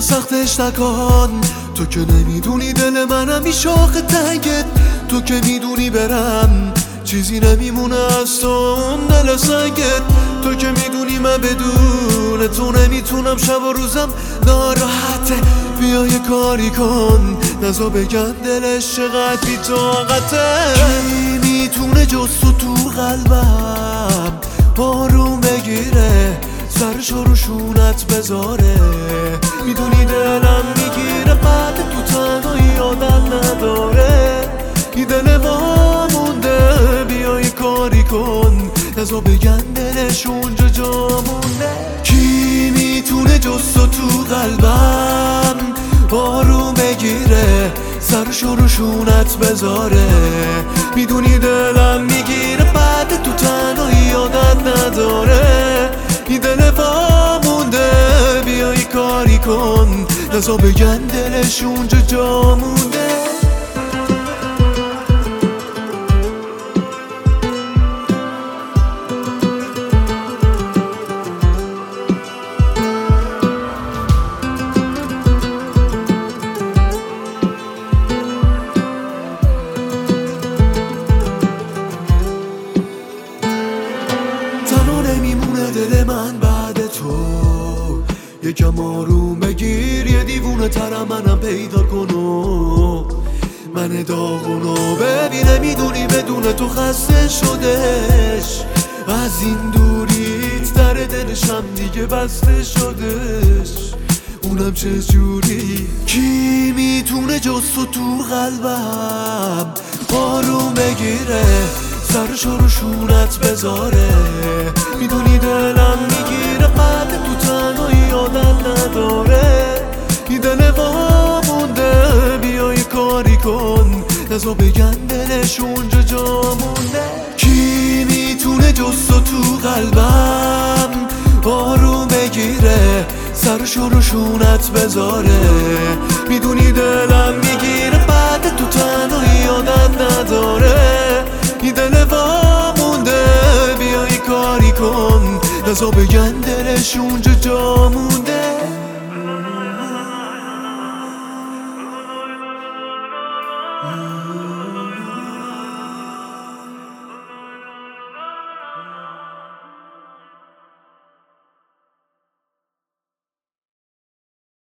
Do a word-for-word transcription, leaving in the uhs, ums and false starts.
سختش نکن، تو که نمیدونی دل منم این شاخ تنگت، تو که میدونی برم چیزی نمیمونه از تو اون دل سنگت، تو که میدونی من بدون تو نمیتونم، شب و روزم ناراحته. بیا یه کاری کن نزا بگن دلش چقدر بی طاقته. کی میتونه جز تو تو قلبم آروم بگیره، سرش رو شونت بذاره، میدونی دلم میگیره بعد تو تنهایی آدم نداره، این دل ما مونده. بیا یه کاری کن نزا بگن دلش اونجا جا مونده. کی میتونه جز تو تو قلبم آروم بگیره، سرش رو شونت بذاره، میدونی دلم میگیره بعد تو تنهایی آدم نداره، این دل ما مونده. بیا یه کاری کن نزا بگن دلش اونجا جا مونده. نمیمونه دل من بعد تو، یکم آروم بگیر، یه دیوونه ترم منم پیدا کنو، من داغونو ببینه، میدونی بدون تو خسته شدش، از این دوریت در دلشم دیگه بسته شدش، اونم چه جوری. کی میتونه جز تو تو قلبم آروم بگیره، سرش رو شونت بذاره، میدونی دلم میگیره بعد تو تنهایی آدم نداره، این دل ما مونده. بیا یه کاری کن نزا بگن دلش اونجا جا مونده. کی میتونه جز تو تو قلبم آروم بگیره، سرش رو شونت بذاره، میدونی دلم میگیره بعد تو تنهایی آدم نداره، این دل ما مونده. بیا یه کاری کن نزا بگن دلش اونجا